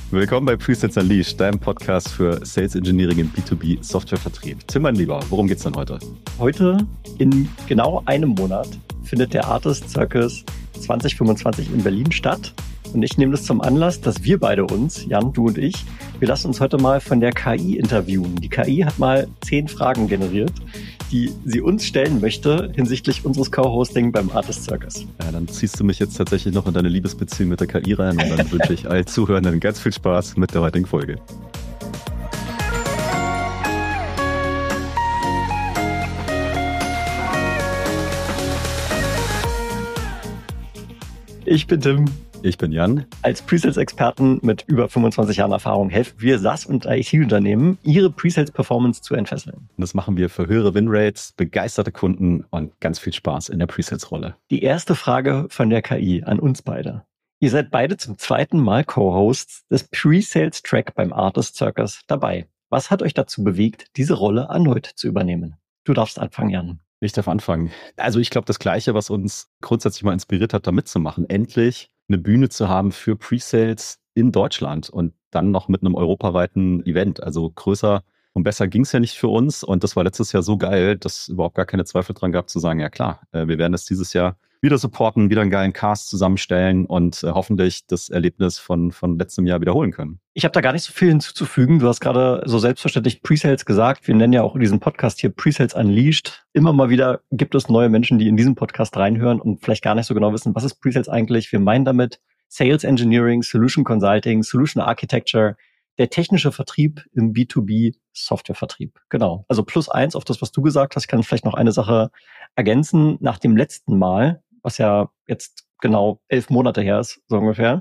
Willkommen bei Presales Unleashed, deinem Podcast für Sales Engineering im B2B Softwarevertrieb. Tim, mein Lieber, worum geht's denn heute? Heute, in genau einem Monat, findet der Artist Circus 2025 in Berlin statt. Und ich nehme das zum Anlass, dass wir beide uns, Jan, du und ich, wir lassen uns heute mal von der KI interviewen. Die KI hat mal 10 Fragen generiert, die sie uns stellen möchte hinsichtlich unseres Co-Hosting beim Artist Circus. Ja, dann ziehst du mich jetzt tatsächlich noch in deine Liebesbeziehung mit der KI rein und dann wünsche ich allen Zuhörenden ganz viel Spaß mit der heutigen Folge. Ich bin Tim. Ich bin Jan. Als Presales-Experten mit über 25 Jahren Erfahrung helfen wir SaaS- und IT-Unternehmen, ihre Presales-Performance zu entfesseln. Und das machen wir für höhere Winrates, begeisterte Kunden und ganz viel Spaß in der Presales-Rolle. Die erste Frage von der KI an uns beide. Ihr seid beide zum zweiten Mal Co-Hosts des Presales-Track beim Artist Circus dabei. Was hat euch dazu bewegt, diese Rolle erneut zu übernehmen? Du darfst anfangen, Jan. Ich darf anfangen. Also ich glaube, das Gleiche, was uns grundsätzlich mal inspiriert hat, da mitzumachen, endlich eine Bühne zu haben für Presales in Deutschland und dann noch mit einem europaweiten Event. Also größer und besser ging es ja nicht für uns. Und das war letztes Jahr so geil, dass überhaupt gar keine Zweifel dran gab, zu sagen, ja klar, wir werden es dieses Jahr wieder supporten, wieder einen geilen Cast zusammenstellen und hoffentlich das Erlebnis von letztem Jahr wiederholen können. Ich habe da gar nicht so viel hinzuzufügen. Du hast gerade so selbstverständlich Presales gesagt. Wir nennen ja auch diesen Podcast hier Presales Unleashed. Immer mal wieder gibt es neue Menschen, die in diesen Podcast reinhören und vielleicht gar nicht so genau wissen, was ist Presales eigentlich. Wir meinen damit Sales Engineering, Solution Consulting, Solution Architecture, der technische Vertrieb im B2B Softwarevertrieb. Genau. Also +1 auf das, was du gesagt hast. Ich kann vielleicht noch eine Sache ergänzen. Nach dem letzten Mal, was ja jetzt genau 11 Monate her ist, so ungefähr.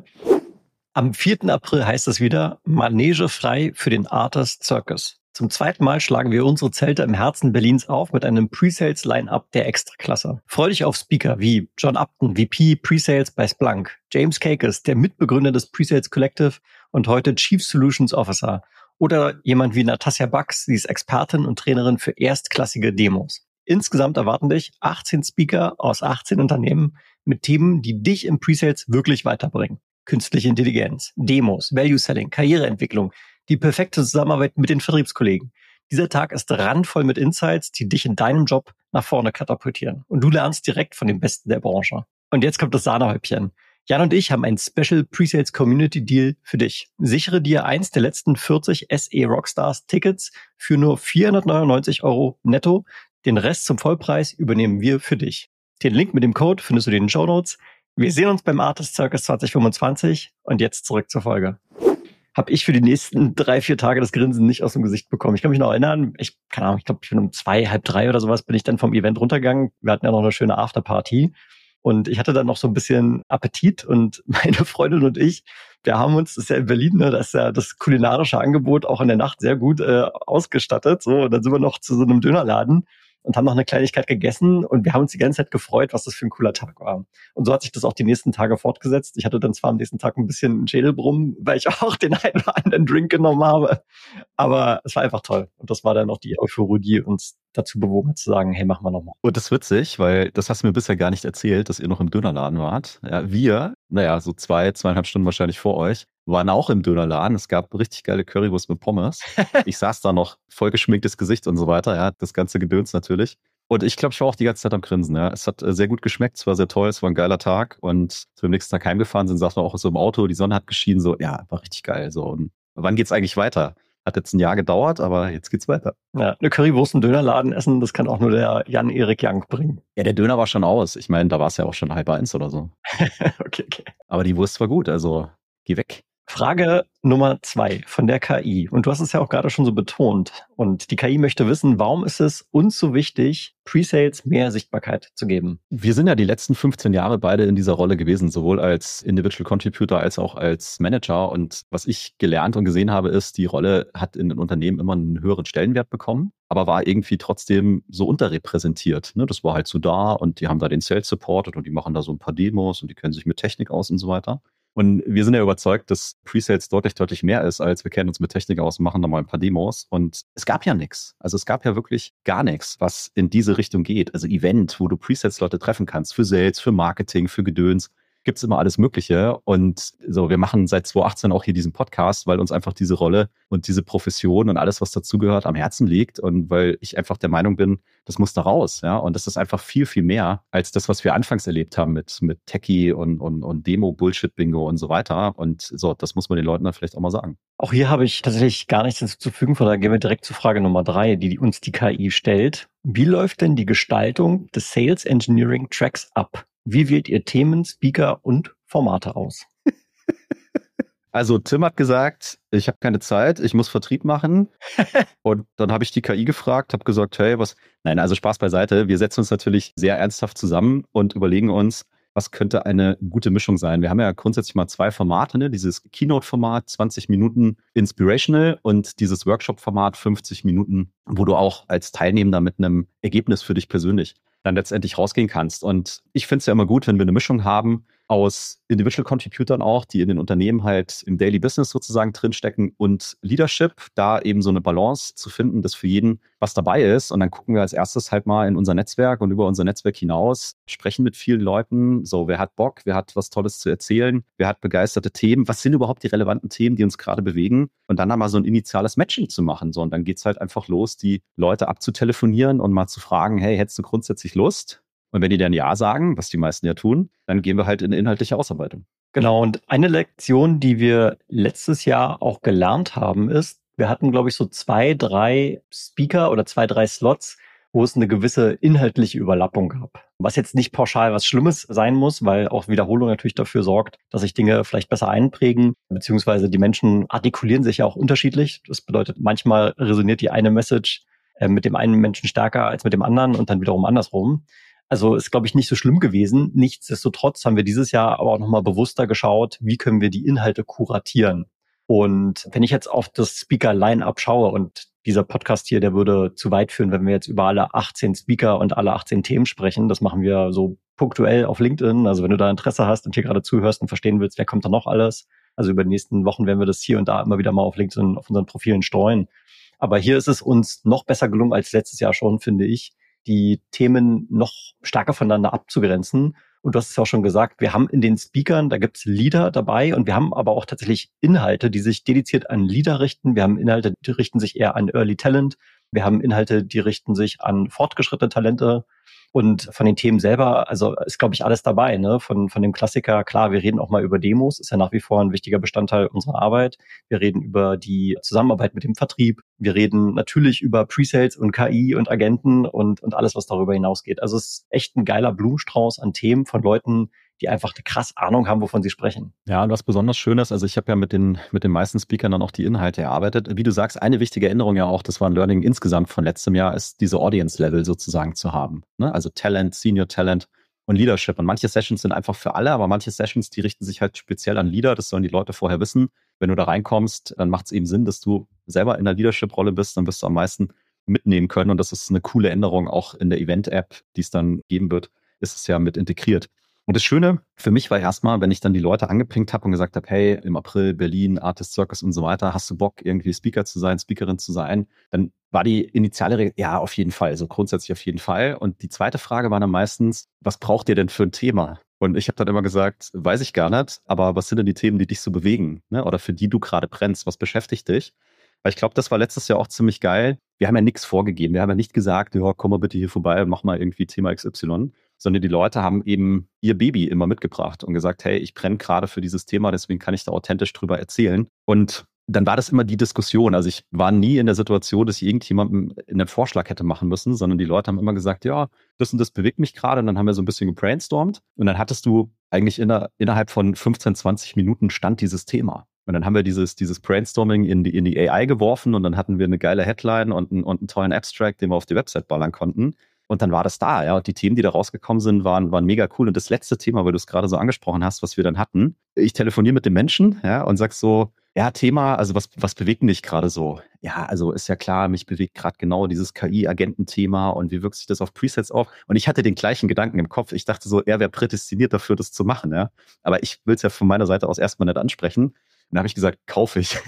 Am 4. April heißt es wieder Manege frei für den Artist Circus. Zum zweiten Mal schlagen wir unsere Zelte im Herzen Berlins auf mit einem Pre-Sales-Line-Up der Extraklasse. Freu dich auf Speaker wie John Upton, VP Pre-Sales bei Splunk, James Kakes, der Mitbegründer des Pre-Sales Collective und heute Chief Solutions Officer, oder jemand wie Natasja Bucks, sie ist Expertin und Trainerin für erstklassige Demos. Insgesamt erwarten dich 18 Speaker aus 18 Unternehmen mit Themen, die dich im Pre-Sales wirklich weiterbringen. Künstliche Intelligenz, Demos, Value Selling, Karriereentwicklung, die perfekte Zusammenarbeit mit den Vertriebskollegen. Dieser Tag ist randvoll mit Insights, die dich in deinem Job nach vorne katapultieren. Und du lernst direkt von den Besten der Branche. Und jetzt kommt das Sahnehäubchen. Jan und ich haben einen Special Presales Community Deal für dich. Sichere dir eins der letzten 40 SE Rockstars Tickets für nur 499 € netto. Den Rest zum Vollpreis übernehmen wir für dich. Den Link mit dem Code findest du in den Shownotes. Wir sehen uns beim Artist Circus 2025 und jetzt zurück zur Folge. Habe ich für die nächsten 3-4 Tage das Grinsen nicht aus dem Gesicht bekommen. Ich kann mich noch erinnern, ich glaube, ich bin um 2, halb 3 oder sowas bin ich dann vom Event runtergegangen. Wir hatten ja noch eine schöne Afterparty und ich hatte dann noch so ein bisschen Appetit und meine Freundin und ich, wir haben uns, das ist ja in Berlin, ne, da ist ja das kulinarische Angebot auch in der Nacht sehr gut ausgestattet. So, und dann sind wir noch zu so einem Dönerladen und haben noch eine Kleinigkeit gegessen und wir haben uns die ganze Zeit gefreut, was das für ein cooler Tag war. Und so hat sich das auch die nächsten Tage fortgesetzt. Ich hatte dann zwar am nächsten Tag ein bisschen einen Schädelbrummen, weil ich auch den einen oder anderen Drink genommen habe, aber es war einfach toll. Und das war dann auch die Euphorie, die uns dazu bewogen hat zu sagen, hey, mach mal nochmal. Und das ist witzig, weil das hast du mir bisher gar nicht erzählt, dass ihr noch im Dönerladen wart. Ja, wir, so 2,5 Stunden wahrscheinlich vor euch, waren auch im Dönerladen. Es gab richtig geile Currywurst mit Pommes. Ich saß da noch, voll geschminktes Gesicht und so weiter. Ja, das ganze Gedöns natürlich. Und ich glaube, ich war auch die ganze Zeit am Grinsen. Ja. Es hat sehr gut geschmeckt, es war sehr toll, es war ein geiler Tag. Und als wir am nächsten Tag heimgefahren sind, saßen wir auch so im Auto, die Sonne hat geschienen, so, ja, war richtig geil. So. Und wann geht's eigentlich weiter? Hat jetzt ein Jahr gedauert, aber jetzt geht's weiter. Ja, eine Currywurst im Dönerladen essen, das kann auch nur der Jan-Erik Jank bringen. Ja, der Döner war schon aus. Ich meine, da war es ja auch schon 1:30 oder so. Okay. Aber die Wurst war gut, also geh weg. Frage Nummer 2 von der KI. Und du hast es ja auch gerade schon so betont. Und die KI möchte wissen, warum ist es uns so wichtig, Pre-Sales mehr Sichtbarkeit zu geben? Wir sind ja die letzten 15 Jahre beide in dieser Rolle gewesen, sowohl als Individual Contributor als auch als Manager. Und was ich gelernt und gesehen habe, ist, die Rolle hat in den Unternehmen immer einen höheren Stellenwert bekommen, aber war irgendwie trotzdem so unterrepräsentiert. Ne? Das war halt so da und die haben da den Sales supported und die machen da so ein paar Demos und die kennen sich mit Technik aus und so weiter. Und wir sind ja überzeugt, dass Pre-Sales deutlich, deutlich mehr ist, als wir kennen uns mit Technik aus und machen da mal ein paar Demos. Und es gab ja nichts. Also es gab ja wirklich gar nichts, was in diese Richtung geht. Also Event, wo du Pre-Sales-Leute treffen kannst für Sales, für Marketing, für Gedöns. gibt's immer alles Mögliche. Und so, wir machen seit 2018 auch hier diesen Podcast, weil uns einfach diese Rolle und diese Profession und alles, was dazugehört, am Herzen liegt. Und weil ich einfach der Meinung bin, das muss da raus. Ja? Und das ist einfach viel, viel mehr als das, was wir anfangs erlebt haben mit Techie und Demo-Bullshit-Bingo und so weiter. Und so, das muss man den Leuten dann vielleicht auch mal sagen. Auch hier habe ich tatsächlich gar nichts hinzuzufügen, von daher gehen wir direkt zu Frage Nummer 3, die uns die KI stellt. Wie läuft denn die Gestaltung des Sales Engineering Tracks ab? Wie wählt ihr Themen, Speaker und Formate aus? Also Tim hat gesagt, ich habe keine Zeit, ich muss Vertrieb machen. Und dann habe ich die KI gefragt, habe gesagt, hey, was? Nein, also Spaß beiseite. Wir setzen uns natürlich sehr ernsthaft zusammen und überlegen uns, was könnte eine gute Mischung sein. Wir haben ja grundsätzlich mal 2 Formate, ne? Dieses Keynote-Format, 20 Minuten Inspirational und dieses Workshop-Format, 50 Minuten, wo du auch als Teilnehmender mit einem Ergebnis für dich persönlich dann letztendlich rausgehen kannst. Und ich finde es ja immer gut, wenn wir eine Mischung haben aus Individual Contributern auch, die in den Unternehmen halt im Daily Business sozusagen drinstecken und Leadership, da eben so eine Balance zu finden, dass für jeden was dabei ist. Und dann gucken wir als erstes halt mal in unser Netzwerk und über unser Netzwerk hinaus, sprechen mit vielen Leuten. So, wer hat Bock, wer hat was Tolles zu erzählen, wer hat begeisterte Themen, was sind überhaupt die relevanten Themen, die uns gerade bewegen und dann einmal so ein initiales Matching zu machen. So, und dann geht's halt einfach los, die Leute abzutelefonieren und mal zu fragen, hey, hättest du grundsätzlich Lust? Und wenn die dann Ja sagen, was die meisten ja tun, dann gehen wir halt in eine inhaltliche Ausarbeitung. Genau, und eine Lektion, die wir letztes Jahr auch gelernt haben, ist, wir hatten, glaube ich, so 2, 3 Speaker oder 2, 3 Slots, wo es eine gewisse inhaltliche Überlappung gab. Was jetzt nicht pauschal was Schlimmes sein muss, weil auch Wiederholung natürlich dafür sorgt, dass sich Dinge vielleicht besser einprägen, beziehungsweise die Menschen artikulieren sich ja auch unterschiedlich. Das bedeutet, manchmal resoniert die eine Message mit dem einen Menschen stärker als mit dem anderen und dann wiederum andersrum. Also ist, glaube ich, nicht so schlimm gewesen. Nichtsdestotrotz haben wir dieses Jahr aber auch nochmal bewusster geschaut, wie können wir die Inhalte kuratieren. Und wenn ich jetzt auf das Speaker-Line-Up schaue und dieser Podcast hier, der würde zu weit führen, wenn wir jetzt über alle 18 Speaker und alle 18 Themen sprechen. Das machen wir so punktuell auf LinkedIn. Also wenn du da Interesse hast und hier gerade zuhörst und verstehen willst, wer kommt da noch alles. Also über die nächsten Wochen werden wir das hier und da immer wieder mal auf LinkedIn, auf unseren Profilen streuen. Aber hier ist es uns noch besser gelungen als letztes Jahr schon, finde ich, die Themen noch stärker voneinander abzugrenzen. Und du hast es ja auch schon gesagt, wir haben in den Speakern, da gibt's Leader dabei und wir haben aber auch tatsächlich Inhalte, die sich dediziert an Leader richten. Wir haben Inhalte, die richten sich eher an Early Talent. Wir haben Inhalte, die richten sich an fortgeschrittene Talente. Und von den Themen selber, also ist, glaube ich, alles dabei, ne? Von dem Klassiker, klar, wir reden auch mal über Demos, ist ja nach wie vor ein wichtiger Bestandteil unserer Arbeit. Wir reden über die Zusammenarbeit mit dem Vertrieb. Wir reden natürlich über Presales und KI und Agenten und alles, was darüber hinausgeht. Also es ist echt ein geiler Blumenstrauß an Themen von Leuten, die einfach eine krass Ahnung haben, wovon sie sprechen. Ja, und was besonders schön ist, also ich habe ja mit den meisten Speakern dann auch die Inhalte erarbeitet. Wie du sagst, eine wichtige Änderung ja auch, das war ein Learning insgesamt von letztem Jahr, ist diese Audience-Level sozusagen zu haben. Ne? Also Talent, Senior Talent und Leadership. Und manche Sessions sind einfach für alle, aber manche Sessions, die richten sich halt speziell an Leader. Das sollen die Leute vorher wissen. Wenn du da reinkommst, dann macht es eben Sinn, dass du selber in der Leadership-Rolle bist, dann wirst du am meisten mitnehmen können. Und das ist eine coole Änderung auch in der Event-App, die es dann geben wird, ist es ja mit integriert. Und das Schöne für mich war erstmal, wenn ich dann die Leute angepinkt habe und gesagt habe, hey, im April Berlin, Artist Circus und so weiter, hast du Bock, irgendwie Speaker zu sein, Speakerin zu sein? Dann war die initiale Regel, ja, auf jeden Fall, also grundsätzlich auf jeden Fall. Und die zweite Frage war dann meistens, was braucht ihr denn für ein Thema? Und ich habe dann immer gesagt, weiß ich gar nicht, aber was sind denn die Themen, die dich so bewegen? Ne? Oder für die du gerade brennst, was beschäftigt dich? Weil ich glaube, das war letztes Jahr auch ziemlich geil. Wir haben ja nichts vorgegeben. Wir haben ja nicht gesagt, ja, komm mal bitte hier vorbei und mach mal irgendwie Thema XY. Sondern die Leute haben eben ihr Baby immer mitgebracht und gesagt, hey, ich brenne gerade für dieses Thema, deswegen kann ich da authentisch drüber erzählen. Und dann war das immer die Diskussion. Also ich war nie in der Situation, dass ich irgendjemandem einen Vorschlag hätte machen müssen, sondern die Leute haben immer gesagt, ja, das und das bewegt mich gerade. Und dann haben wir so ein bisschen gebrainstormt. Und dann hattest du eigentlich innerhalb von 15, 20 Minuten stand dieses Thema. Und dann haben wir dieses Brainstorming in die AI geworfen und dann hatten wir eine geile Headline und einen tollen Abstract, den wir auf die Website ballern konnten. Und dann war das da, ja. Und die Themen, die da rausgekommen sind, waren mega cool. Und das letzte Thema, weil du es gerade so angesprochen hast, was wir dann hatten, ich telefoniere mit dem Menschen, ja, und sag so, ja, Thema, also was bewegt dich gerade so? Ja, also ist ja klar, mich bewegt gerade genau dieses KI-Agenten-Thema und wie wirkt sich das auf Presets auf? Und ich hatte den gleichen Gedanken im Kopf. Ich dachte so, er wäre prädestiniert dafür, das zu machen, ja. Aber ich will es ja von meiner Seite aus erstmal nicht ansprechen. Und dann habe ich gesagt, kaufe ich.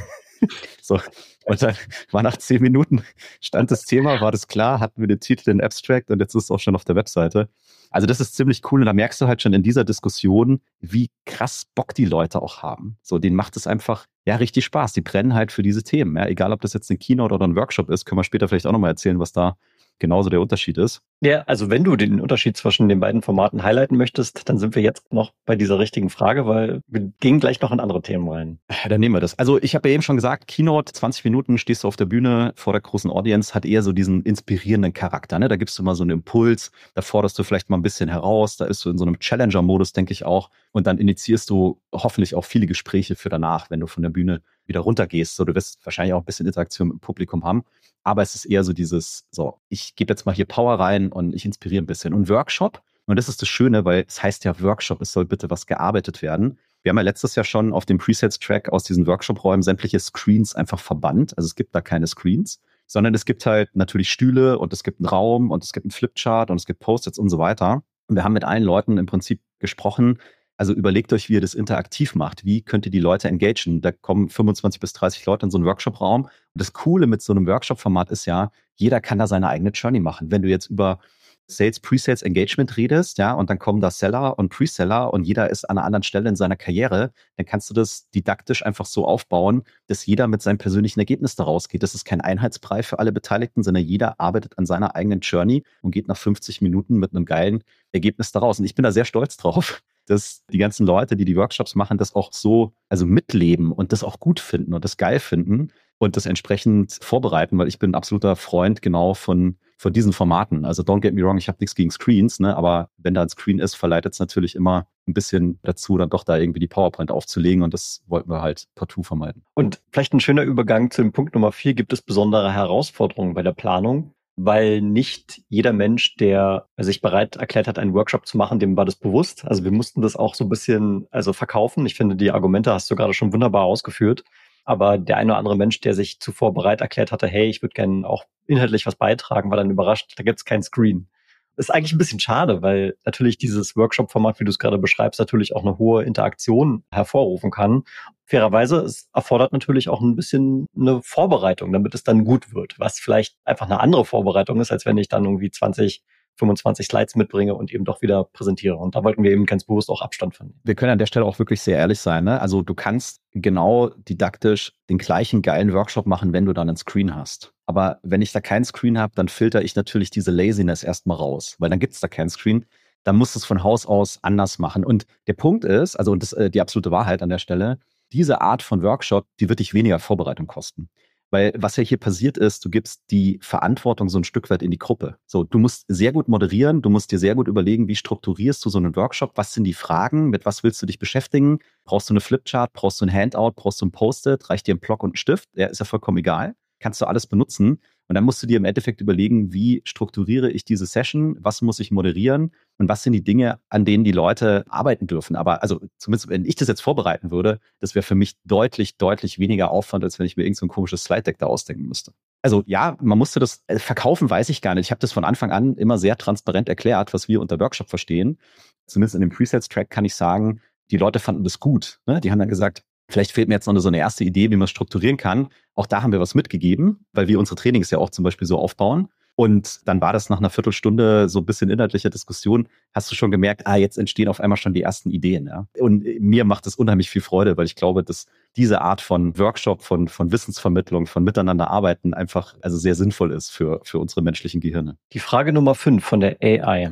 So, und dann war nach 10 Minuten, stand das Thema, war das klar, hatten wir den Titel, den Abstract und jetzt ist es auch schon auf der Webseite. Also das ist ziemlich cool und da merkst du halt schon in dieser Diskussion, wie krass Bock die Leute auch haben. So, denen macht es einfach, ja, richtig Spaß. Die brennen halt für diese Themen. Ja, egal, ob das jetzt eine Keynote oder ein Workshop ist, können wir später vielleicht auch nochmal erzählen, was da genauso der Unterschied ist. Ja, also wenn du den Unterschied zwischen den beiden Formaten highlighten möchtest, dann sind wir jetzt noch bei dieser richtigen Frage, weil wir gehen gleich noch in andere Themen rein. Dann nehmen wir das. Also ich habe ja eben schon gesagt, Keynote, 20 Minuten stehst du auf der Bühne vor der großen Audience, hat eher so diesen inspirierenden Charakter. Ne? Da gibst du mal so einen Impuls, da forderst du vielleicht mal ein bisschen heraus, da bist du in so einem Challenger-Modus, denke ich auch. Und dann initiierst du hoffentlich auch viele Gespräche für danach, wenn du von der Bühne wieder runtergehst. So, du wirst wahrscheinlich auch ein bisschen Interaktion mit dem Publikum haben. Aber es ist eher so dieses, so, ich gebe jetzt mal hier Power rein und ich inspiriere ein bisschen. Und Workshop, und das ist das Schöne, weil es heißt ja Workshop, es soll bitte was gearbeitet werden. Wir haben ja letztes Jahr schon auf dem Presets-Track aus diesen Workshop-Räumen sämtliche Screens einfach verbannt. Also es gibt da keine Screens, sondern es gibt halt natürlich Stühle und es gibt einen Raum und es gibt einen Flipchart und es gibt Post-its und so weiter. Und wir haben mit allen Leuten im Prinzip gesprochen, also überlegt euch, wie ihr das interaktiv macht. Wie könnt ihr die Leute engagen? Da kommen 25 bis 30 Leute in so einen Workshop-Raum. Und das Coole mit so einem Workshop-Format ist ja, jeder kann da seine eigene Journey machen. Wenn du jetzt über Sales, Pre-Sales, Engagement redest, ja, und dann kommen da Seller und Pre-Seller und jeder ist an einer anderen Stelle in seiner Karriere, dann kannst du das didaktisch einfach so aufbauen, dass jeder mit seinem persönlichen Ergebnis da rausgeht. Das ist kein Einheitsbrei für alle Beteiligten, sondern jeder arbeitet an seiner eigenen Journey und geht nach 50 Minuten mit einem geilen Ergebnis da raus. Und ich bin da sehr stolz drauf, dass die ganzen Leute, die Workshops machen, das auch so, also mitleben und das auch gut finden und das geil finden und das entsprechend vorbereiten, weil ich bin ein absoluter Freund genau von diesen Formaten. Also don't get me wrong, ich habe nichts gegen Screens, ne, aber wenn da ein Screen ist, verleitet es natürlich immer ein bisschen dazu, dann doch da irgendwie die PowerPoint aufzulegen und das wollten wir halt partout vermeiden. Und vielleicht ein schöner Übergang zu dem Punkt Nummer 4, gibt es besondere Herausforderungen bei der Planung? Weil nicht jeder Mensch, der sich bereit erklärt hat, einen Workshop zu machen, dem war das bewusst. Also wir mussten das auch so ein bisschen verkaufen. Ich finde, die Argumente hast du gerade schon wunderbar ausgeführt. Aber der eine oder andere Mensch, der sich zuvor bereit erklärt hatte, hey, ich würde gerne auch inhaltlich was beitragen, war dann überrascht, da gibt es kein Screen. Ist eigentlich ein bisschen schade, weil natürlich dieses Workshop-Format, wie du es gerade beschreibst, natürlich auch eine hohe Interaktion hervorrufen kann. Fairerweise, es erfordert natürlich auch ein bisschen eine Vorbereitung, damit es dann gut wird, was vielleicht einfach eine andere Vorbereitung ist, als wenn ich dann irgendwie 20, 25 Slides mitbringe und eben doch wieder präsentiere. Und da wollten wir eben ganz bewusst auch Abstand von nehmen. Wir können an der Stelle auch wirklich sehr ehrlich sein. Ne? Also du kannst genau didaktisch den gleichen geilen Workshop machen, wenn du dann einen Screen hast. Aber wenn ich da keinen Screen habe, dann filter ich natürlich diese Laziness erstmal raus, weil dann gibt es da keinen Screen. Dann musst du es von Haus aus anders machen. Und der Punkt ist, also und das die absolute Wahrheit an der Stelle, diese Art von Workshop, die wird dich weniger Vorbereitung kosten. Weil was ja hier passiert ist, du gibst die Verantwortung so ein Stück weit in die Gruppe. So, du musst sehr gut moderieren, du musst dir sehr gut überlegen, wie strukturierst du so einen Workshop, was sind die Fragen, mit was willst du dich beschäftigen? Brauchst du eine Flipchart, brauchst du ein Handout, brauchst du ein Post-it, reicht dir ein Block und ein Stift? Ja, ist ja vollkommen egal. Kannst du alles benutzen. Und dann musst du dir im Endeffekt überlegen, wie strukturiere ich diese Session, was muss ich moderieren und was sind die Dinge, an denen die Leute arbeiten dürfen. Aber also zumindest, wenn ich das jetzt vorbereiten würde, das wäre für mich deutlich, deutlich weniger Aufwand, als wenn ich mir irgend so ein komisches Slide-Deck da ausdenken müsste. Also ja, man musste das verkaufen, weiß ich gar nicht. Ich habe das von Anfang an immer sehr transparent erklärt, was wir unter Workshop verstehen. Zumindest in dem Presets-Track kann ich sagen, die Leute fanden das gut. Ne? Die haben dann gesagt, vielleicht fehlt mir jetzt noch so eine erste Idee, wie man es strukturieren kann. Auch da haben wir was mitgegeben, weil wir unsere Trainings ja auch zum Beispiel so aufbauen. Und dann war das nach einer Viertelstunde so ein bisschen inhaltlicher Diskussion, hast du schon gemerkt, jetzt entstehen auf einmal schon die ersten Ideen. Ja? Und mir macht es unheimlich viel Freude, weil ich glaube, dass diese Art von Workshop, von Wissensvermittlung, von Miteinanderarbeiten einfach also sehr sinnvoll ist für unsere menschlichen Gehirne. Die Frage Nummer 5 von der AI.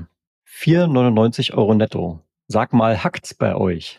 4,99 € netto. Sag mal, hackt's bei euch?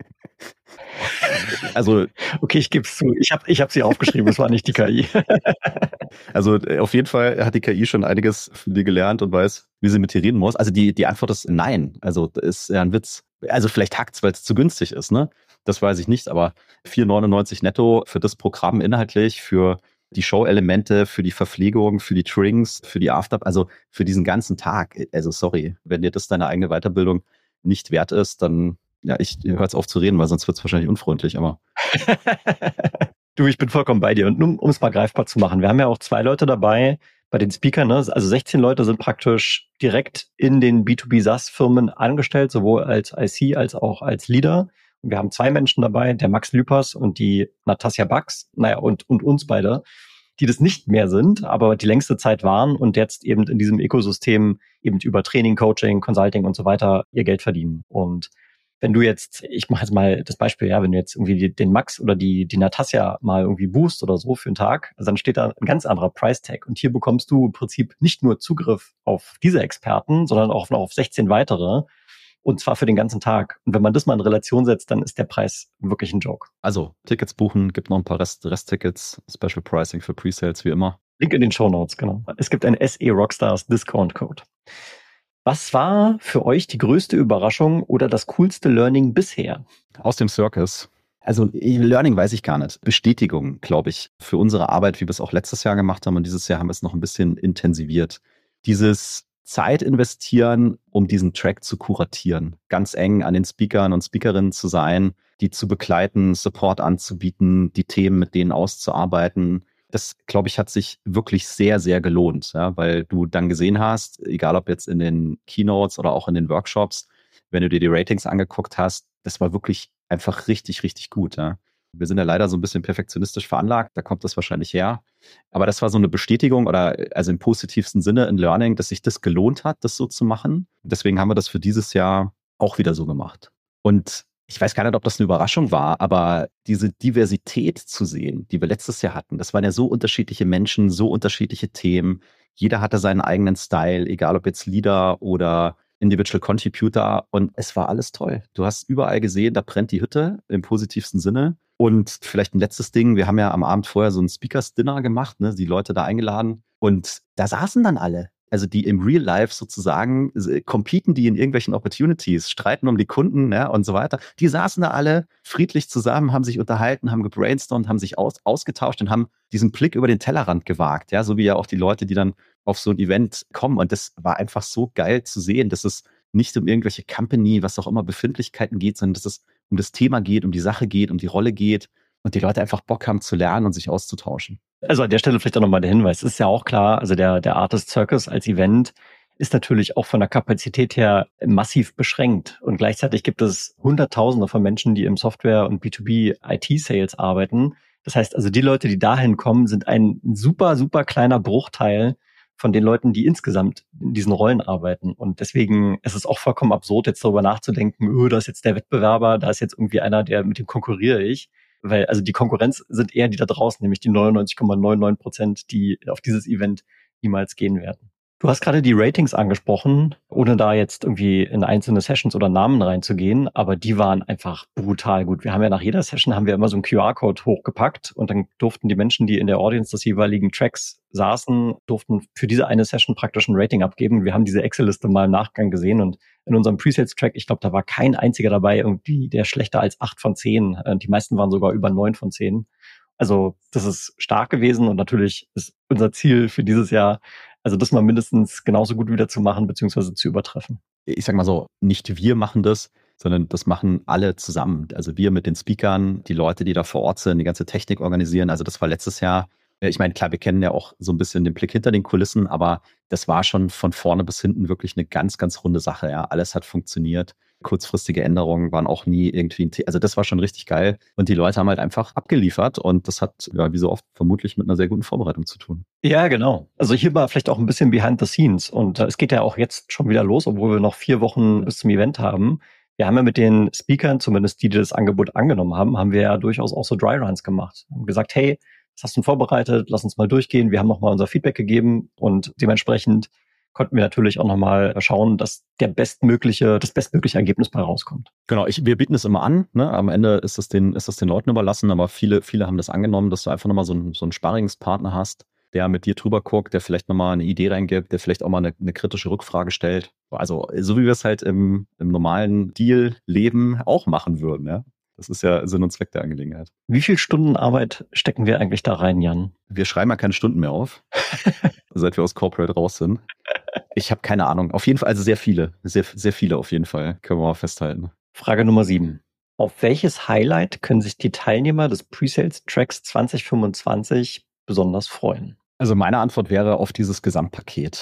Also, okay, ich gebe es zu. Ich hab sie aufgeschrieben, es war nicht die KI. Also auf jeden Fall hat die KI schon einiges von dir gelernt und weiß, wie sie mit dir reden muss. Also die Antwort ist nein. Also das ist ja ein Witz. Also vielleicht hackt's, weil es zu günstig ist, ne? Das weiß ich nicht, aber 4,99 netto für das Programm inhaltlich, für die Show-Elemente, für die Verpflegung, für die Drinks, für die After, also für diesen ganzen Tag. Also sorry, wenn dir das deine eigene Weiterbildung nicht wert ist, dann ja, ich höre jetzt auf zu reden, weil sonst wird es wahrscheinlich unfreundlich, aber Du, ich bin vollkommen bei dir. Und nur, um es mal greifbar zu machen, wir haben ja auch 2 Leute dabei bei den Speakern, ne? Also 16 Leute sind praktisch direkt in den B2B-SaaS-Firmen angestellt, sowohl als IC als auch als Leader. Und wir haben 2 Menschen dabei, der Max Lüpers und die Natasja Bax, und uns beide, die das nicht mehr sind, aber die längste Zeit waren und jetzt eben in diesem Ökosystem eben über Training, Coaching, Consulting und so weiter ihr Geld verdienen. Und wenn du jetzt, ich mache jetzt mal das Beispiel, ja, wenn du jetzt irgendwie den Max oder die Natasja mal irgendwie buchst oder so für einen Tag, also dann steht da ein ganz anderer Price-Tag. Und hier bekommst du im Prinzip nicht nur Zugriff auf diese Experten, sondern auch noch auf 16 weitere. Und zwar für den ganzen Tag. Und wenn man das mal in Relation setzt, dann ist der Preis wirklich ein Joke. Also Tickets buchen, gibt noch ein paar Resttickets, Special Pricing für Presales wie immer. Link in den Shownotes, genau. Es gibt einen SE Rockstars Discount Code. Was war für euch die größte Überraschung oder das coolste Learning bisher? Aus dem Circus. Also Learning weiß ich gar nicht. Bestätigung, glaube ich, für unsere Arbeit, wie wir es auch letztes Jahr gemacht haben. Und dieses Jahr haben wir es noch ein bisschen intensiviert. Dieses Zeit investieren, um diesen Track zu kuratieren. Ganz eng an den Speakern und Speakerinnen zu sein, die zu begleiten, Support anzubieten, die Themen mit denen auszuarbeiten. Das, glaube ich, hat sich wirklich sehr, sehr gelohnt, ja, weil du dann gesehen hast, egal ob jetzt in den Keynotes oder auch in den Workshops, wenn du dir die Ratings angeguckt hast, das war wirklich einfach richtig, richtig gut. Ja. Wir sind ja leider so ein bisschen perfektionistisch veranlagt, da kommt das wahrscheinlich her. Aber das war so eine Bestätigung oder also im positivsten Sinne ein Learning, dass sich das gelohnt hat, das so zu machen. Deswegen haben wir das für dieses Jahr auch wieder so gemacht. Und ich weiß gar nicht, ob das eine Überraschung war, aber diese Diversität zu sehen, die wir letztes Jahr hatten, das waren ja so unterschiedliche Menschen, so unterschiedliche Themen. Jeder hatte seinen eigenen Style, egal ob jetzt Leader oder Individual Contributor. Und es war alles toll. Du hast überall gesehen, da brennt die Hütte im positivsten Sinne. Und vielleicht ein letztes Ding, wir haben ja am Abend vorher so ein Speakers-Dinner gemacht, ne, die Leute da eingeladen. Und da saßen dann alle. Also die im Real Life sozusagen competen, die in irgendwelchen Opportunities, streiten um die Kunden, ja, und so weiter. Die saßen da alle friedlich zusammen, haben sich unterhalten, haben gebrainstormt, haben sich ausgetauscht und haben diesen Blick über den Tellerrand gewagt, ja, so wie ja auch die Leute, die dann auf so ein Event kommen. Und das war einfach so geil zu sehen, dass es nicht um irgendwelche Company, was auch immer Befindlichkeiten geht, sondern dass es um das Thema geht, um die Sache geht, um die Rolle geht und die Leute einfach Bock haben zu lernen und sich auszutauschen. Also an der Stelle vielleicht auch nochmal der Hinweis. Es ist ja auch klar, also der Artist Circus als Event ist natürlich auch von der Kapazität her massiv beschränkt. Und gleichzeitig gibt es Hunderttausende von Menschen, die im Software- und B2B IT-Sales arbeiten. Das heißt also, die Leute, die dahin kommen, sind ein super, super kleiner Bruchteil von den Leuten, die insgesamt in diesen Rollen arbeiten. Und deswegen ist es auch vollkommen absurd, jetzt darüber nachzudenken, da ist jetzt der Wettbewerber, da ist jetzt irgendwie einer, mit dem konkurriere ich. Weil also die Konkurrenz sind eher die da draußen, nämlich die 99,99%, die auf dieses Event niemals gehen werden. Du hast gerade die Ratings angesprochen, ohne da jetzt irgendwie in einzelne Sessions oder Namen reinzugehen, aber die waren einfach brutal gut. Wir haben ja nach jeder Session immer so einen QR-Code hochgepackt und dann durften die Menschen, die in der Audience des jeweiligen Tracks saßen, durften für diese eine Session praktisch ein Rating abgeben. Wir haben diese Excel-Liste mal im Nachgang gesehen und in unserem Presales-Track, ich glaube, da war kein einziger dabei, irgendwie der schlechter als 8 von 10. Die meisten waren sogar über 9 von 10. Also das ist stark gewesen und natürlich ist unser Ziel für dieses Jahr, also das mal mindestens genauso gut wieder zu machen, beziehungsweise zu übertreffen. Ich sag mal so, nicht wir machen das, sondern das machen alle zusammen. Also wir mit den Speakern, die Leute, die da vor Ort sind, die ganze Technik organisieren. Also das war letztes Jahr, ich meine, klar, wir kennen ja auch so ein bisschen den Blick hinter den Kulissen, aber das war schon von vorne bis hinten wirklich eine ganz, ganz runde Sache. Ja, alles hat funktioniert. Kurzfristige Änderungen waren auch nie irgendwie ein Thema. Also das war schon richtig geil. Und die Leute haben halt einfach abgeliefert und das hat, ja, wie so oft vermutlich mit einer sehr guten Vorbereitung zu tun. Ja, genau. Also hier war vielleicht auch ein bisschen behind the scenes und es geht ja auch jetzt schon wieder los, obwohl wir noch 4 Wochen bis zum Event haben. Wir haben ja mit den Speakern, zumindest die das Angebot angenommen haben, haben wir ja durchaus auch so Dry Runs gemacht. Haben gesagt, hey, was hast du denn vorbereitet? Lass uns mal durchgehen. Wir haben nochmal unser Feedback gegeben und dementsprechend konnten wir natürlich auch nochmal schauen, dass das bestmögliche Ergebnis bei rauskommt. Genau, wir bieten es immer an. Ne? Am Ende ist das den Leuten überlassen, aber viele haben das angenommen, dass du einfach nochmal so einen Sparringspartner hast, der mit dir drüber guckt, der vielleicht nochmal eine Idee reingibt, der vielleicht auch mal eine kritische Rückfrage stellt. Also so wie wir es halt im normalen Deal-Leben auch machen würden. Ja? Das ist ja Sinn und Zweck der Angelegenheit. Wie viel Stunden Arbeit stecken wir eigentlich da rein, Jan? Wir schreiben ja keine Stunden mehr auf, seit wir aus Corporate raus sind. Ich habe keine Ahnung. Auf jeden Fall, also sehr viele. Sehr, sehr viele auf jeden Fall. Können wir mal festhalten. Frage Nummer 7. Auf welches Highlight können sich die Teilnehmer des Presales Tracks 2025 besonders freuen? Also meine Antwort wäre auf dieses Gesamtpaket.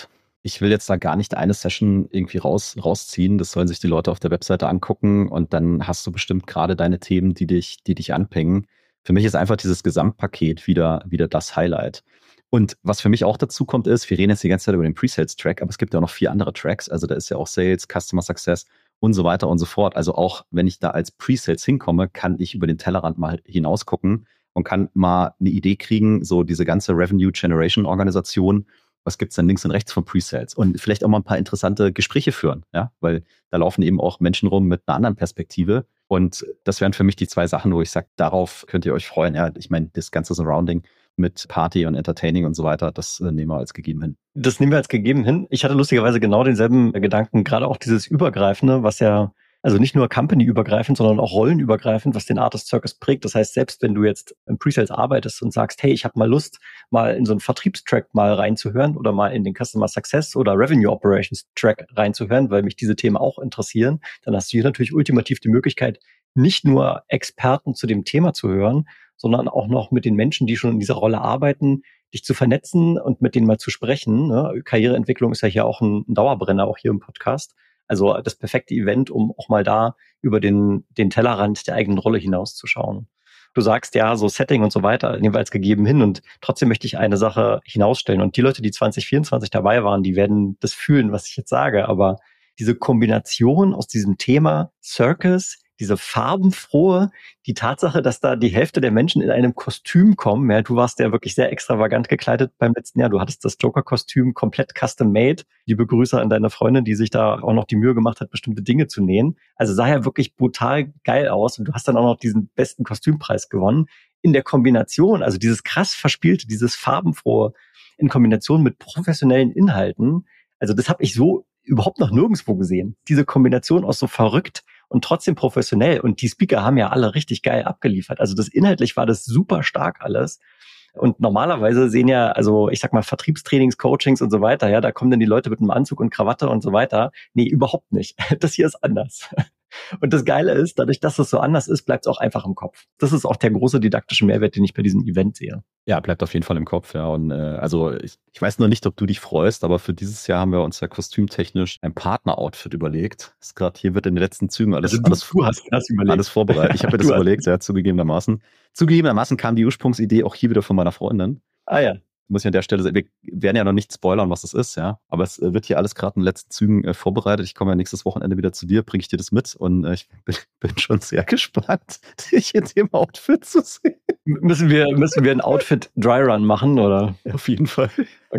Ich will jetzt da gar nicht eine Session irgendwie rausziehen. Das sollen sich die Leute auf der Webseite angucken und dann hast du bestimmt gerade deine Themen, die dich anpingen. Für mich ist einfach dieses Gesamtpaket wieder das Highlight. Und was für mich auch dazu kommt ist, wir reden jetzt die ganze Zeit über den Pre-Sales-Track, aber es gibt ja auch noch 4 andere Tracks. Also da ist ja auch Sales, Customer Success und so weiter und so fort. Also auch wenn ich da als Pre-Sales hinkomme, kann ich über den Tellerrand mal hinaus gucken und kann mal eine Idee kriegen, so diese ganze Revenue Generation Organisation, was gibt's denn links und rechts von Pre-Sales? Und vielleicht auch mal ein paar interessante Gespräche führen, ja, weil da laufen eben auch Menschen rum mit einer anderen Perspektive. Und das wären für mich die 2 Sachen, wo ich sage, darauf könnt ihr euch freuen. Ja, ich meine, das ganze Surrounding mit Party und Entertaining und so weiter, das nehmen wir als gegeben hin. Das nehmen wir als gegeben hin. Ich hatte lustigerweise genau denselben Gedanken, gerade auch dieses Übergreifende, was ja, also nicht nur company-übergreifend, sondern auch rollenübergreifend, was den Artist Circus prägt. Das heißt, selbst wenn du jetzt im Pre-Sales arbeitest und sagst, hey, ich habe mal Lust, mal in so einen Vertriebstrack mal reinzuhören oder mal in den Customer Success oder Revenue Operations Track reinzuhören, weil mich diese Themen auch interessieren, dann hast du hier natürlich ultimativ die Möglichkeit, nicht nur Experten zu dem Thema zu hören, sondern auch noch mit den Menschen, die schon in dieser Rolle arbeiten, dich zu vernetzen und mit denen mal zu sprechen. Ne? Karriereentwicklung ist ja hier auch ein Dauerbrenner, auch hier im Podcast. Also das perfekte Event, um auch mal da über den Tellerrand der eigenen Rolle hinauszuschauen. Du sagst ja, so Setting und so weiter, nehmen wir als gegeben hin. Und trotzdem möchte ich eine Sache hinausstellen. Und die Leute, die 2024 dabei waren, die werden das fühlen, was ich jetzt sage. Aber diese Kombination aus diesem Thema Circus, diese farbenfrohe, die Tatsache, dass da die Hälfte der Menschen in einem Kostüm kommen. Ja, du warst ja wirklich sehr extravagant gekleidet beim letzten Jahr. Du hattest das Joker-Kostüm komplett custom made. Liebe Grüße an deine Freundin, die sich da auch noch die Mühe gemacht hat, bestimmte Dinge zu nähen. Also sah ja wirklich brutal geil aus. Und du hast dann auch noch diesen besten Kostümpreis gewonnen. In der Kombination, also dieses krass verspielte, dieses farbenfrohe in Kombination mit professionellen Inhalten. Also das habe ich so überhaupt noch nirgendwo gesehen. Diese Kombination aus so verrückt und trotzdem professionell. Und die Speaker haben ja alle richtig geil abgeliefert. Also das inhaltlich war das super stark alles. Und normalerweise sehen ja, also ich sag mal, Vertriebstrainings, Coachings und so weiter, ja, da kommen dann die Leute mit einem Anzug und Krawatte und so weiter. Nee, überhaupt nicht. Das hier ist anders. Und das Geile ist, dadurch, dass es so anders ist, bleibt es auch einfach im Kopf. Das ist auch der große didaktische Mehrwert, den ich bei diesem Event sehe. Ja, bleibt auf jeden Fall im Kopf, ja. Und also ich weiß noch nicht, ob du dich freust, aber für dieses Jahr haben wir uns ja kostümtechnisch ein Partner-Outfit überlegt. Ist gerade hier wird in den letzten Zügen alles überlegt. Alles vorbereitet. Ich habe mir das überlegt, ja, zugegebenermaßen. Zugegebenermaßen kam die Ursprungsidee auch hier wieder von meiner Freundin. Ah ja. Muss ich an der Stelle sagen, wir werden ja noch nicht spoilern, was das ist, ja. Aber es wird hier alles gerade in den letzten Zügen vorbereitet. Ich komme ja nächstes Wochenende wieder zu dir, bringe ich dir das mit und ich bin schon sehr gespannt, dich in dem Outfit zu sehen. Müssen wir ein Outfit Dry Run machen, oder? Ja, auf jeden Fall.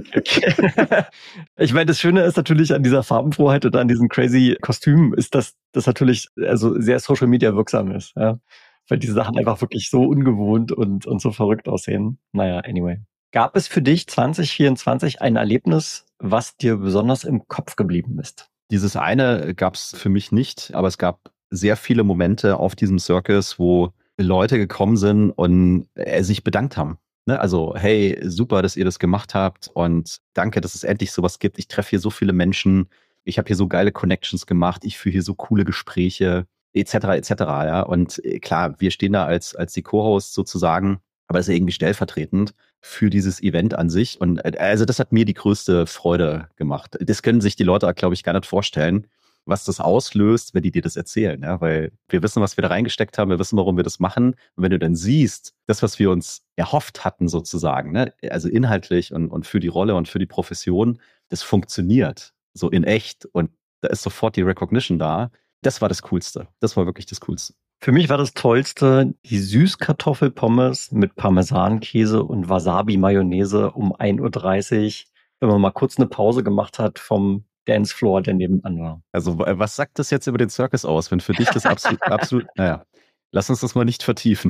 Okay. Ich meine, das Schöne ist natürlich an dieser Farbenfroheit und an diesen crazy Kostümen ist, dass das natürlich also sehr Social Media wirksam ist, ja. Weil diese Sachen einfach wirklich so ungewohnt und so verrückt aussehen. Naja, anyway. Gab es für dich 2024 ein Erlebnis, was dir besonders im Kopf geblieben ist? Dieses eine gab es für mich nicht, aber es gab sehr viele Momente auf diesem Circus, wo Leute gekommen sind und sich bedankt haben. Ne? Also, hey, super, dass ihr das gemacht habt und danke, dass es endlich sowas gibt. Ich treffe hier so viele Menschen, ich habe hier so geile Connections gemacht, ich führe hier so coole Gespräche, etc., etc. Ja? Und klar, wir stehen da als die Co-Hosts sozusagen, aber es ist irgendwie stellvertretend für dieses Event an sich. Und also das hat mir die größte Freude gemacht. Das können sich die Leute, glaube ich, gar nicht vorstellen, was das auslöst, wenn die dir das erzählen. Ja? Weil wir wissen, was wir da reingesteckt haben, wir wissen, warum wir das machen. Und wenn du dann siehst, das, was wir uns erhofft hatten sozusagen, ne? Also inhaltlich und für die Rolle und für die Profession, das funktioniert so in echt. Und da ist sofort die Recognition da. Das war das Coolste. Das war wirklich das Coolste. Für mich war das Tollste die Süßkartoffelpommes mit Parmesankäse und Wasabi-Mayonnaise um 1:30 Uhr, wenn man mal kurz eine Pause gemacht hat vom Dancefloor, der nebenan war. Also was sagt das jetzt über den Circus aus, wenn für dich das absolut, naja, lass uns das mal nicht vertiefen.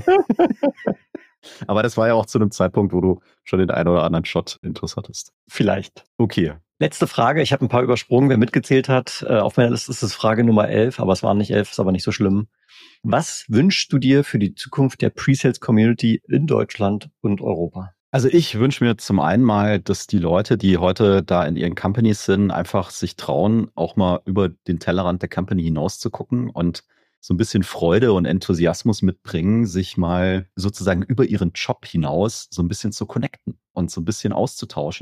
Aber das war ja auch zu einem Zeitpunkt, wo du schon den einen oder anderen Shot Intus hattest. Vielleicht. Okay. Letzte Frage, ich habe ein paar übersprungen, wer mitgezählt hat. Auf meiner Liste ist es Frage Nummer 11, aber es waren nicht 11, ist aber nicht so schlimm. Was wünschst du dir für die Zukunft der Pre-Sales-Community in Deutschland und Europa? Also ich wünsche mir zum einen mal, dass die Leute, die heute da in ihren Companies sind, einfach sich trauen, auch mal über den Tellerrand der Company hinaus zu gucken und so ein bisschen Freude und Enthusiasmus mitbringen, sich mal sozusagen über ihren Job hinaus so ein bisschen zu connecten und so ein bisschen auszutauschen.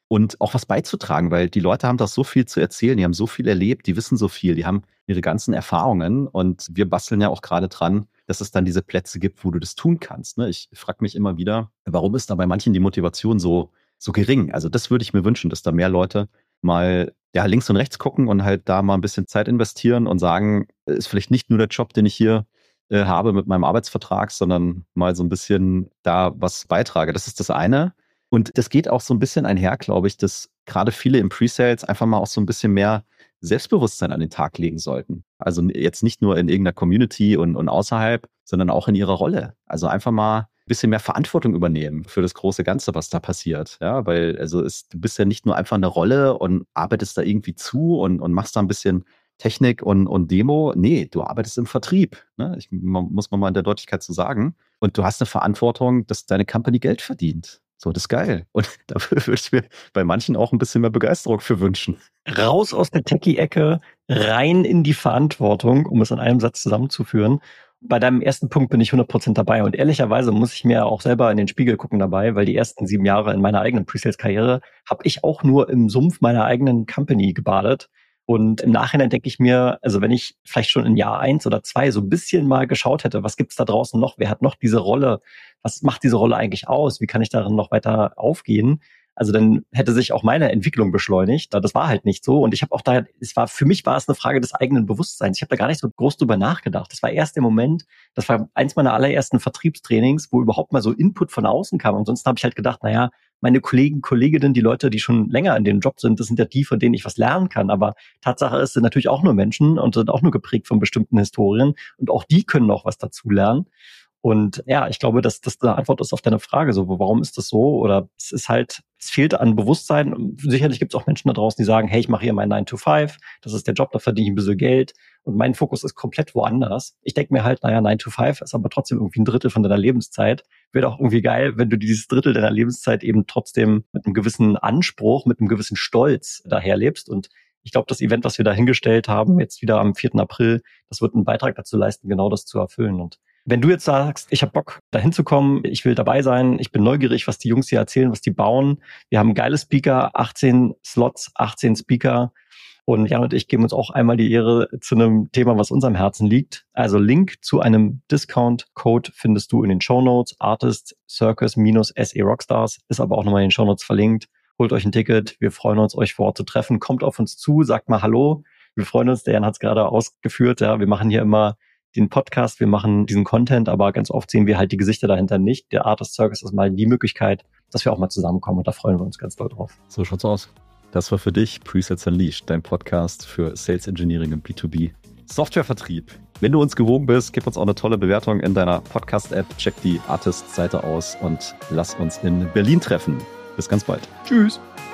und auch was beizutragen, weil die Leute haben doch so viel zu erzählen, die haben so viel erlebt, die wissen so viel, die haben ihre ganzen Erfahrungen und wir basteln ja auch gerade dran, dass es dann diese Plätze gibt, wo du das tun kannst. Ne? Ich frage mich immer wieder, warum ist da bei manchen die Motivation so gering? Also das würde ich mir wünschen, dass da mehr Leute mal links und rechts gucken und halt da mal ein bisschen Zeit investieren und sagen, ist vielleicht nicht nur der Job, den ich hier habe mit meinem Arbeitsvertrag, sondern mal so ein bisschen da was beitrage. Das ist das eine. Und das geht auch so ein bisschen einher, glaube ich, dass gerade viele im Pre-Sales einfach mal auch so ein bisschen mehr Selbstbewusstsein an den Tag legen sollten. Also jetzt nicht nur in irgendeiner Community und außerhalb, sondern auch in ihrer Rolle. Also einfach mal ein bisschen mehr Verantwortung übernehmen für das große Ganze, was da passiert. Ja, weil du bist ja nicht nur einfach eine Rolle und arbeitest da irgendwie zu und machst da ein bisschen Technik und Demo. Nee, du arbeitest im Vertrieb. Ne? Muss man mal in der Deutlichkeit so sagen. Und du hast eine Verantwortung, dass deine Company Geld verdient. So, das ist geil. Und dafür würde ich mir bei manchen auch ein bisschen mehr Begeisterung für wünschen. Raus aus der Techie-Ecke, rein in die Verantwortung, um es in einem Satz zusammenzuführen. Bei deinem ersten Punkt bin ich 100% dabei. Und ehrlicherweise muss ich mir auch selber in den Spiegel gucken dabei, weil die ersten 7 Jahre in meiner eigenen Pre-Sales-Karriere habe ich auch nur im Sumpf meiner eigenen Company gebadet. Und im Nachhinein denke ich mir, also wenn ich vielleicht schon in Jahr 1 oder 2 so ein bisschen mal geschaut hätte, was gibt's da draußen noch? Wer hat noch diese Rolle? Was macht diese Rolle eigentlich aus? Wie kann ich darin noch weiter aufgehen? Also dann hätte sich auch meine Entwicklung beschleunigt. Das war halt nicht so. Und ich habe auch für mich war es eine Frage des eigenen Bewusstseins. Ich habe da gar nicht so groß drüber nachgedacht. Das war erst der Moment, das war eins meiner allerersten Vertriebstrainings, wo überhaupt mal so Input von außen kam. Ansonsten habe ich halt gedacht, naja, meine Kollegen, Kolleginnen, die Leute, die schon länger in dem Job sind, das sind ja die, von denen ich was lernen kann. Aber Tatsache ist, sind natürlich auch nur Menschen und sind auch nur geprägt von bestimmten Historien. Und auch die können noch was dazu lernen. Und ja, ich glaube, dass das eine Antwort ist auf deine Frage, so, warum ist das so? Oder es fehlt an Bewusstsein. Und sicherlich gibt es auch Menschen da draußen, die sagen, hey, ich mache hier meinen 9-to-5, das ist der Job, da verdiene ich ein bisschen Geld. Und mein Fokus ist komplett woanders. Ich denke mir halt, naja, 9-to-5 ist aber trotzdem irgendwie ein Drittel von deiner Lebenszeit. Wäre doch irgendwie geil, wenn du dieses Drittel deiner Lebenszeit eben trotzdem mit einem gewissen Anspruch, mit einem gewissen Stolz daherlebst. Und ich glaube, das Event, was wir da hingestellt haben, jetzt wieder am 4. April, das wird einen Beitrag dazu leisten, genau das zu erfüllen. Und wenn du jetzt sagst, ich habe Bock, da hinzukommen, ich will dabei sein, ich bin neugierig, was die Jungs hier erzählen, was die bauen. Wir haben geile Speaker, 18 Slots, 18 Speaker. Und Jan und ich geben uns auch einmal die Ehre zu einem Thema, was uns am Herzen liegt. Also Link zu einem Discount-Code findest du in den Shownotes. Artist Circus-SE Rockstars ist aber auch nochmal in den Shownotes verlinkt. Holt euch ein Ticket. Wir freuen uns, euch vor Ort zu treffen. Kommt auf uns zu, sagt mal Hallo. Wir freuen uns, der Jan hat es gerade ausgeführt. Ja, wir machen hier immer den Podcast, wir machen diesen Content, aber ganz oft sehen wir halt die Gesichter dahinter nicht. Der Artist Circus ist mal die Möglichkeit, dass wir auch mal zusammenkommen und da freuen wir uns ganz doll drauf. So schaut's aus. Das war für dich Presales Unleashed, dein Podcast für Sales Engineering im B2B Softwarevertrieb. Wenn du uns gewogen bist, gib uns auch eine tolle Bewertung in deiner Podcast-App, check die Artist-Seite aus und lass uns in Berlin treffen. Bis ganz bald. Tschüss.